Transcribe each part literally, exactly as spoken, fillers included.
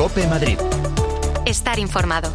COPE Madrid. Estar informado.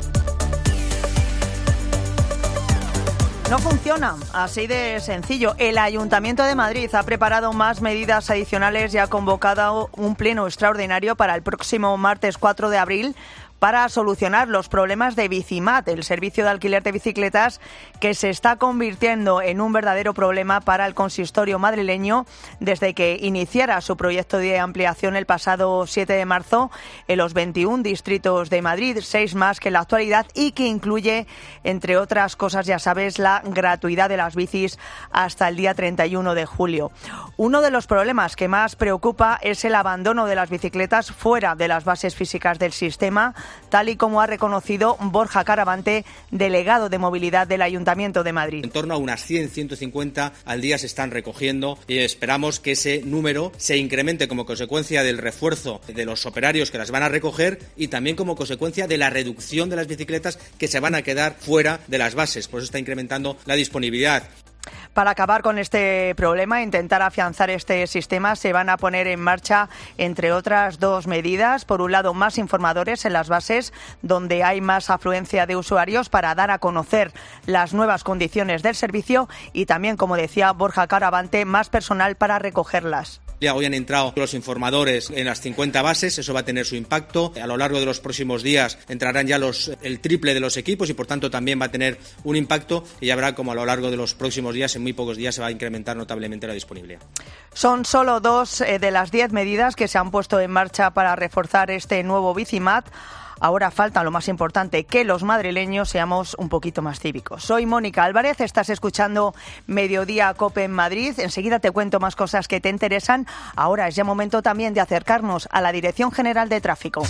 No funciona, así de sencillo. El Ayuntamiento de Madrid ha preparado más medidas adicionales y ha convocado un pleno extraordinario para el próximo martes cuatro de abril para solucionar los problemas de Bicimat, el servicio de alquiler de bicicletas que se está convirtiendo en un verdadero problema para el consistorio madrileño desde que iniciara su proyecto de ampliación el pasado siete de marzo en los veintiún distritos de Madrid, seis más que en la actualidad, y que incluye, entre otras cosas, ya sabes, la gratuidad de las bicis hasta el día treinta y uno de julio. Uno de los problemas que más preocupa es el abandono de las bicicletas fuera de las bases físicas del sistema, tal y como ha reconocido Borja Caravante, delegado de movilidad del Ayuntamiento de Madrid. En torno a unas cien, ciento cincuenta al día se están recogiendo y esperamos que ese número se incremente como consecuencia del refuerzo de los operarios que las van a recoger y también como consecuencia de la reducción de las bicicletas que se van a quedar fuera de las bases. Por eso está incrementando la disponibilidad. Para acabar con este problema e intentar afianzar este sistema, se van a poner en marcha, entre otras, dos medidas. Por un lado, más informadores en las bases donde hay más afluencia de usuarios para dar a conocer las nuevas condiciones del servicio y también, como decía Borja Caravante, más personal para recogerlas. Ya hoy han entrado los informadores en las cincuenta bases, eso va a tener su impacto. A lo largo de los próximos días entrarán ya los, el triple de los equipos y por tanto también va a tener un impacto y ya verá como a lo largo de los próximos días, en muy pocos días, se va a incrementar notablemente la disponibilidad. Son solo dos eh, de las diez medidas que se han puesto en marcha para reforzar este nuevo Bicimat. Ahora falta lo más importante, que los madrileños seamos un poquito más cívicos. Soy Mónica Álvarez, estás escuchando Mediodía COPE en Madrid. Enseguida te cuento más cosas que te interesan. Ahora es ya momento también de acercarnos a la Dirección General de Tráfico.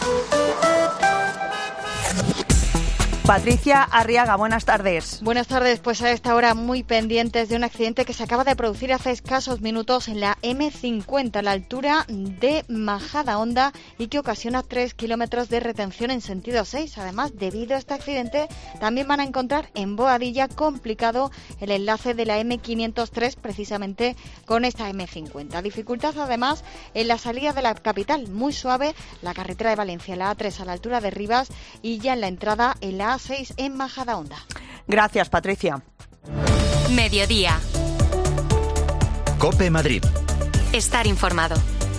Patricia Arriaga, buenas tardes. Buenas tardes, pues a esta hora muy pendientes de un accidente que se acaba de producir hace escasos minutos en la eme cincuenta a la altura de Majadahonda y que ocasiona tres kilómetros de retención en sentido seis. Además, debido a este accidente, también van a encontrar en Boadilla complicado el enlace de la eme quinientos tres precisamente con esta eme cincuenta. Dificultad además en la salida de la capital, muy suave la carretera de Valencia, la a tres a la altura de Rivas y ya en la entrada en la a seis en Majadahonda. Gracias, Patricia. Mediodía. COPE Madrid. Estar informado.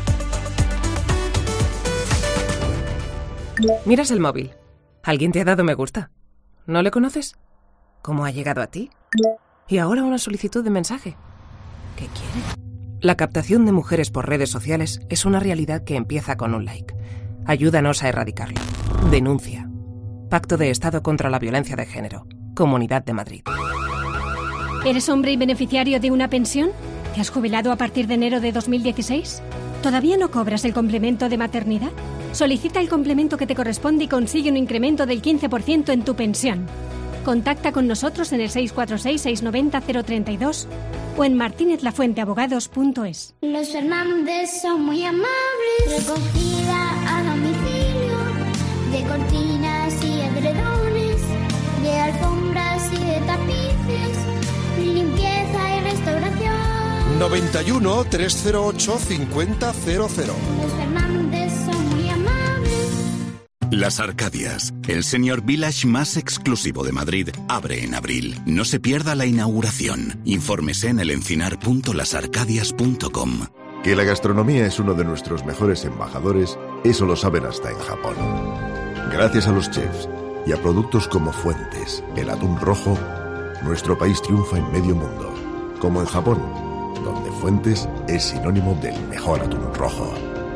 Miras el móvil. ¿Alguien te ha dado me gusta? ¿No le conoces? ¿Cómo ha llegado a ti? Y ahora una solicitud de mensaje. ¿Qué quiere? La captación de mujeres por redes sociales es una realidad que empieza con un like. Ayúdanos a erradicarla. Denuncia. Pacto de Estado contra la Violencia de Género. Comunidad de Madrid. ¿Eres hombre y beneficiario de una pensión? ¿Te has jubilado a partir de enero de dos mil dieciséis? ¿Todavía no cobras el complemento de maternidad? Solicita el complemento que te corresponde y consigue un incremento del quince por ciento en tu pensión. Contacta con nosotros en el seis cuatro seis, seis nueve cero, cero tres dos o en martinez lafuente abogados punto es. Los Fernández son muy amables. Recogida a domicilio de cortinas y edredones, de alfombras y de tapices, limpieza y restauración. noventa y uno, trescientos ocho, cincuenta cero cero. Los Fernández son muy amables. Las Arcadias, el Senior Village más exclusivo de Madrid, abre en abril. No se pierda la inauguración. Infórmese en el encinar punto las arcadias punto com. Que la gastronomía es uno de nuestros mejores embajadores, eso lo saben hasta en Japón. Gracias a los chefs y a productos como Fuentes, el atún rojo, nuestro país triunfa en medio mundo. Como en Japón, donde Fuentes es sinónimo del mejor atún rojo.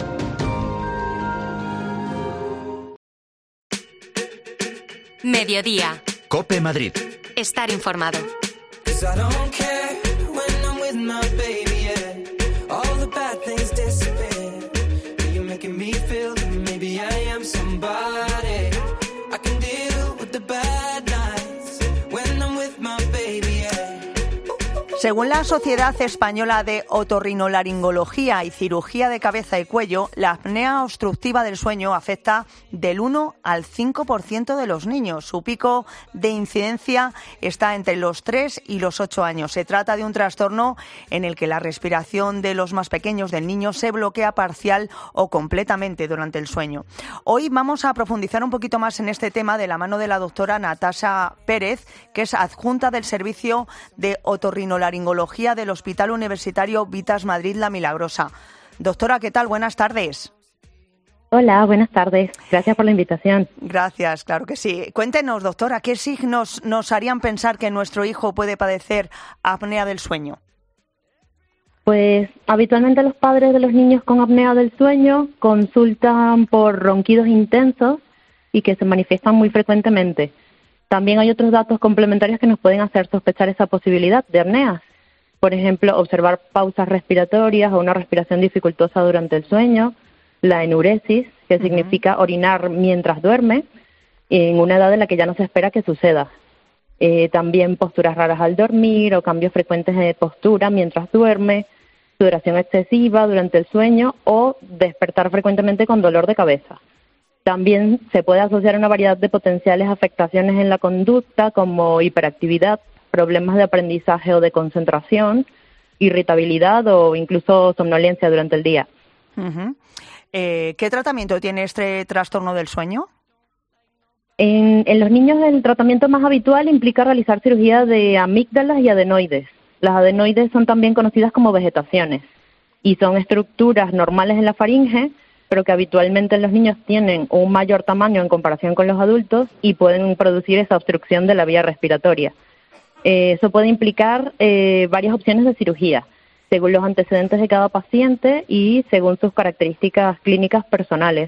Mediodía. COPE Madrid. Estar informado. Según la Sociedad Española de Otorrinolaringología y Cirugía de Cabeza y Cuello, la apnea obstructiva del sueño afecta del uno al cinco por ciento de los niños. Su pico de incidencia está entre los tres y los ocho años. Se trata de un trastorno en el que la respiración de los más pequeños del niño se bloquea parcial o completamente durante el sueño. Hoy vamos a profundizar un poquito más en este tema de la mano de la doctora Natasha Pérez, que es adjunta del Servicio de Otorrinolaringología del Hospital Universitario Vitas Madrid La Milagrosa. Doctora, ¿qué tal? Buenas tardes. Hola, buenas tardes. Gracias por la invitación. Gracias, claro que sí. Cuéntenos, doctora, ¿qué signos nos harían pensar que nuestro hijo puede padecer apnea del sueño? Pues habitualmente los padres de los niños con apnea del sueño consultan por ronquidos intensos y que se manifiestan muy frecuentemente. También hay otros datos complementarios que nos pueden hacer sospechar esa posibilidad de apneas. Por ejemplo, observar pausas respiratorias o una respiración dificultosa durante el sueño, la enuresis, que uh-huh. significa orinar mientras duerme, en una edad en la que ya no se espera que suceda. Eh, también posturas raras al dormir o cambios frecuentes de postura mientras duerme, sudoración excesiva durante el sueño o despertar frecuentemente con dolor de cabeza. También se puede asociar una variedad de potenciales afectaciones en la conducta como hiperactividad, problemas de aprendizaje o de concentración, irritabilidad o incluso somnolencia durante el día. Uh-huh. Eh, ¿Qué tratamiento tiene este trastorno del sueño? En, en los niños el tratamiento más habitual implica realizar cirugía de amígdalas y adenoides. Las adenoides son también conocidas como vegetaciones y son estructuras normales en la faringe, pero que habitualmente en los niños tienen un mayor tamaño en comparación con los adultos y pueden producir esa obstrucción de la vía respiratoria. Eh, eso puede implicar eh, varias opciones de cirugía, según los antecedentes de cada paciente y según sus características clínicas personales.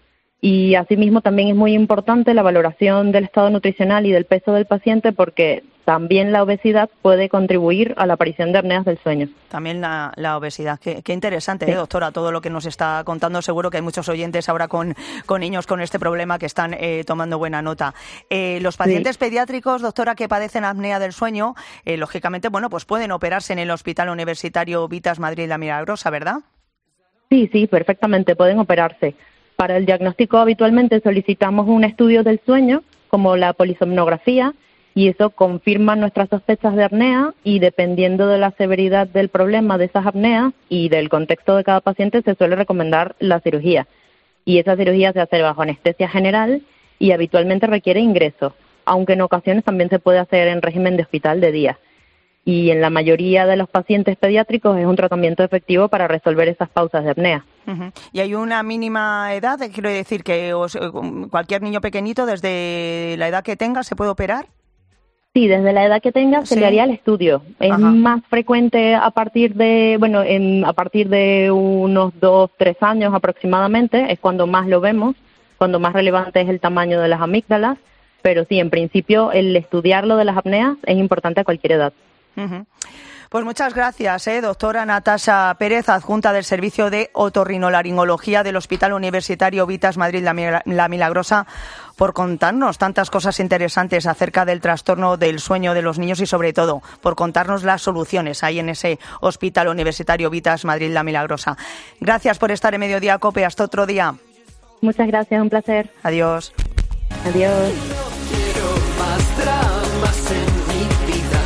Y asimismo también es muy importante la valoración del estado nutricional y del peso del paciente porque también la obesidad puede contribuir a la aparición de apneas del sueño. También la, la obesidad. Qué, qué interesante, sí. ¿eh, doctora? Todo lo que nos está contando. Seguro que hay muchos oyentes ahora con, con niños con este problema que están eh, tomando buena nota. Eh, los pacientes sí. pediátricos, doctora, que padecen apnea del sueño, eh, lógicamente, bueno, pues pueden operarse en el Hospital Universitario Vitas Madrid La Milagrosa, ¿verdad? Sí, sí, perfectamente, pueden operarse. Para el diagnóstico habitualmente solicitamos un estudio del sueño, como la polisomnografía, y eso confirma nuestras sospechas de apnea y dependiendo de la severidad del problema de esas apneas y del contexto de cada paciente se suele recomendar la cirugía. Y esa cirugía se hace bajo anestesia general y habitualmente requiere ingreso, aunque en ocasiones también se puede hacer en régimen de hospital de día. Y en la mayoría de los pacientes pediátricos es un tratamiento efectivo para resolver esas pausas de apnea. Uh-huh. ¿Y hay una mínima edad? Quiero decir que os, cualquier niño pequeñito, desde la edad que tenga, ¿se puede operar? Sí, desde la edad que tenga se sí. le haría el estudio. Es Ajá. más frecuente a partir de, bueno, en, a partir de unos dos, tres años aproximadamente, es cuando más lo vemos, cuando más relevante es el tamaño de las amígdalas, pero sí, en principio, el estudiarlo de las apneas es importante a cualquier edad. Uh-huh. Pues muchas gracias, eh, doctora Natasha Pérez, adjunta del Servicio de Otorrinolaringología del Hospital Universitario Vitas Madrid La Milagrosa, por contarnos tantas cosas interesantes acerca del trastorno del sueño de los niños y sobre todo por contarnos las soluciones ahí en ese Hospital Universitario Vitas Madrid La Milagrosa. Gracias por estar en Mediodía Cope. Hasta otro día. Muchas gracias, un placer. Adiós. Adiós. No quiero más dramas en mi vida.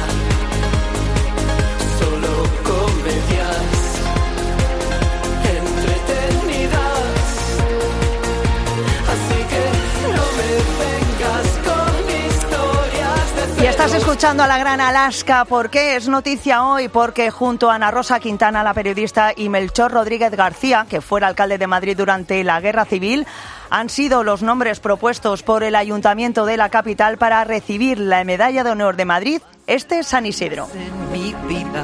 Y estás escuchando a la gran Alaska. ¿Por qué es noticia hoy? Porque junto a Ana Rosa Quintana, la periodista, y Melchor Rodríguez García, que fuera alcalde de Madrid durante la Guerra Civil, han sido los nombres propuestos por el Ayuntamiento de la capital para recibir la Medalla de Honor de Madrid este San Isidro. En mi vida.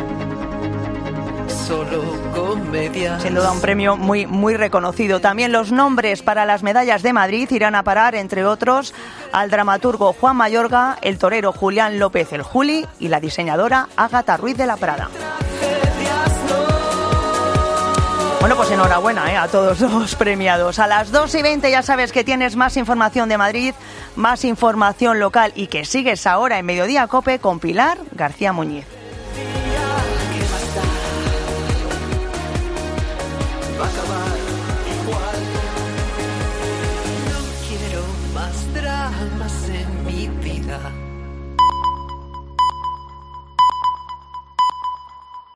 Solo comedia. Sin duda un premio muy, muy reconocido. También los nombres para las medallas de Madrid irán a parar, entre otros, al dramaturgo Juan Mayorga, el torero Julián López el Juli y la diseñadora Ágata Ruiz de la Prada. Bueno, pues enhorabuena ¿eh? a todos los premiados. A las dos y veinte ya sabes que tienes más información de Madrid, más información local y que sigues ahora en Mediodía Cope con Pilar García Muñiz.